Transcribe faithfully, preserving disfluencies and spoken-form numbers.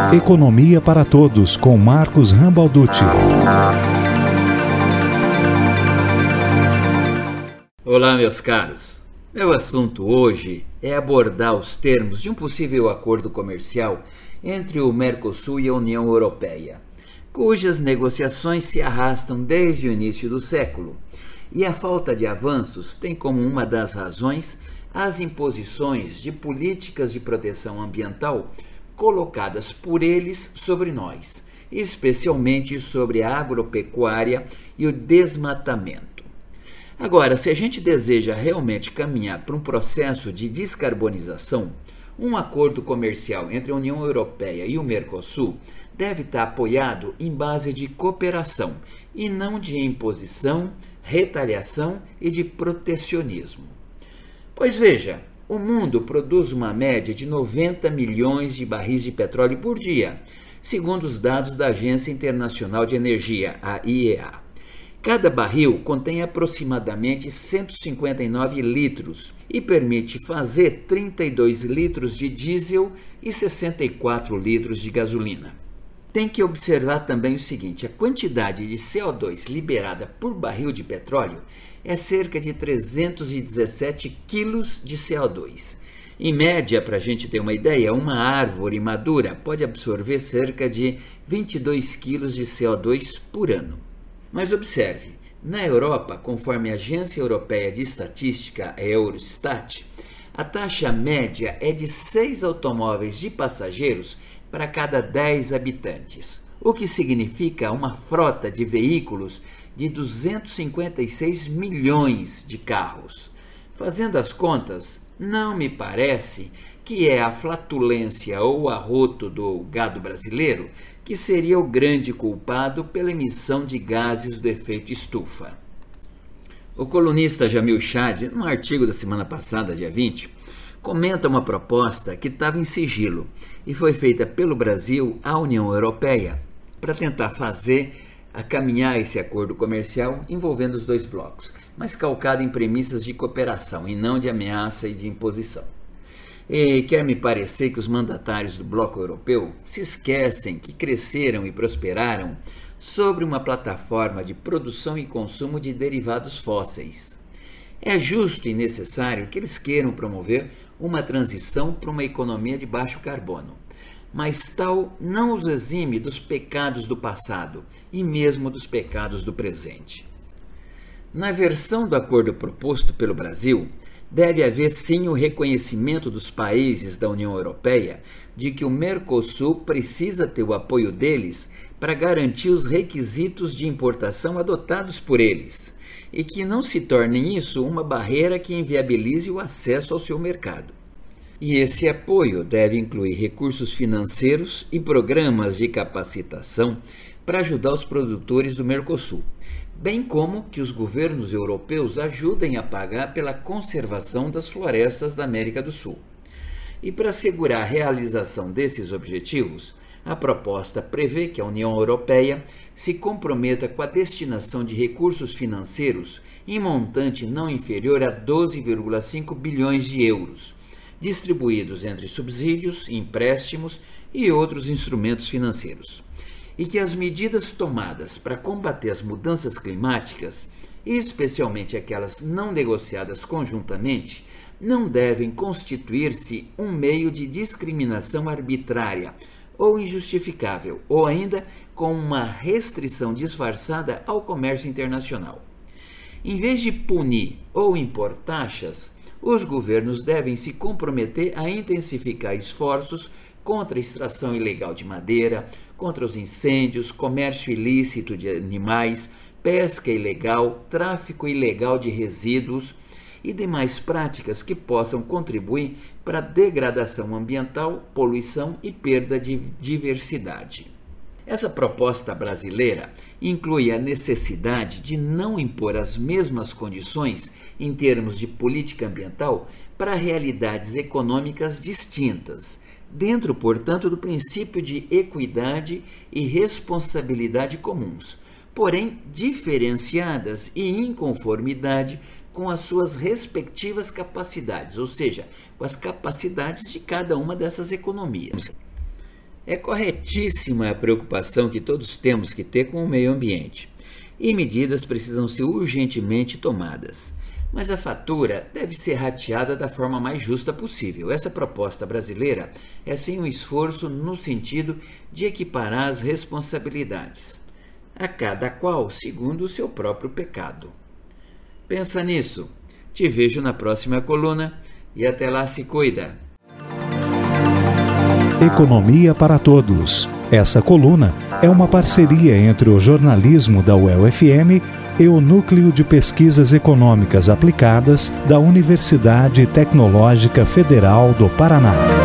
Economia para Todos, com Marcos Rambalducci. Olá, meus caros. Meu assunto hoje é abordar os termos de um possível acordo comercial entre o Mercosul e a União Europeia, cujas negociações se arrastam desde o início do século, e a falta de avanços tem como uma das razões as imposições de políticas de proteção ambiental colocadas por eles sobre nós, especialmente sobre a agropecuária e o desmatamento. Agora, se a gente deseja realmente caminhar para um processo de descarbonização, um acordo comercial entre a União Europeia e o Mercosul deve estar apoiado em base de cooperação e não de imposição, retaliação e de protecionismo. Pois veja, o mundo produz uma média de noventa milhões de barris de petróleo por dia, segundo os dados da Agência Internacional de Energia, a I E A. Cada barril contém aproximadamente cento e cinquenta e nove litros e permite fazer trinta e dois litros de diesel e sessenta e quatro litros de gasolina. Tem que observar também o seguinte: a quantidade de C O dois liberada por barril de petróleo é cerca de trezentos e dezessete quilos de C O dois. Em média, para a gente ter uma ideia, uma árvore madura pode absorver cerca de vinte e dois quilos de C O dois por ano. Mas observe, na Europa, conforme a Agência Europeia de Estatística, a Eurostat, a taxa média é de seis automóveis de passageiros para cada dez habitantes, o que significa uma frota de veículos de duzentos e cinquenta e seis milhões de carros. Fazendo as contas, não me parece que é a flatulência ou o arroto do gado brasileiro que seria o grande culpado pela emissão de gases do efeito estufa. O colunista Jamil Chad, num artigo da semana passada, dia vinte, comenta uma proposta que estava em sigilo e foi feita pelo Brasil à União Europeia para tentar fazer a caminhar esse acordo comercial envolvendo os dois blocos, mas calcado em premissas de cooperação e não de ameaça e de imposição. E quer me parecer que os mandatários do bloco europeu se esquecem que cresceram e prosperaram sobre uma plataforma de produção e consumo de derivados fósseis. É justo e necessário que eles queiram promover uma transição para uma economia de baixo carbono, mas tal não os exime dos pecados do passado e mesmo dos pecados do presente. Na versão do acordo proposto pelo Brasil, deve haver sim o reconhecimento dos países da União Europeia de que o Mercosul precisa ter o apoio deles para garantir os requisitos de importação adotados por eles, e que não se torne isso uma barreira que inviabilize o acesso ao seu mercado. E esse apoio deve incluir recursos financeiros e programas de capacitação para ajudar os produtores do Mercosul, bem como que os governos europeus ajudem a pagar pela conservação das florestas da América do Sul. E para assegurar a realização desses objetivos, a proposta prevê que a União Europeia se comprometa com a destinação de recursos financeiros em montante não inferior a doze vírgula cinco bilhões de euros, distribuídos entre subsídios, empréstimos e outros instrumentos financeiros, e que as medidas tomadas para combater as mudanças climáticas, especialmente aquelas não negociadas conjuntamente, não devem constituir-se um meio de discriminação arbitrária ou injustificável, ou ainda com uma restrição disfarçada ao comércio internacional. Em vez de punir ou impor taxas, os governos devem se comprometer a intensificar esforços contra a extração ilegal de madeira, contra os incêndios, comércio ilícito de animais, pesca ilegal, tráfico ilegal de resíduos e demais práticas que possam contribuir para a degradação ambiental, poluição e perda de diversidade. Essa proposta brasileira inclui a necessidade de não impor as mesmas condições em termos de política ambiental para realidades econômicas distintas, dentro, portanto, do princípio de equidade e responsabilidade comuns, porém diferenciadas e em conformidade com as suas respectivas capacidades, ou seja, com as capacidades de cada uma dessas economias. É corretíssima a preocupação que todos temos que ter com o meio ambiente. E medidas precisam ser urgentemente tomadas. Mas a fatura deve ser rateada da forma mais justa possível. Essa proposta brasileira é sim um esforço no sentido de equiparar as responsabilidades, a cada qual segundo o seu próprio pecado. Pensa nisso. Te vejo na próxima coluna e até lá se cuida. Economia para Todos. Essa coluna é uma parceria entre o jornalismo da U E L F M e o Núcleo de Pesquisas Econômicas Aplicadas da Universidade Tecnológica Federal do Paraná.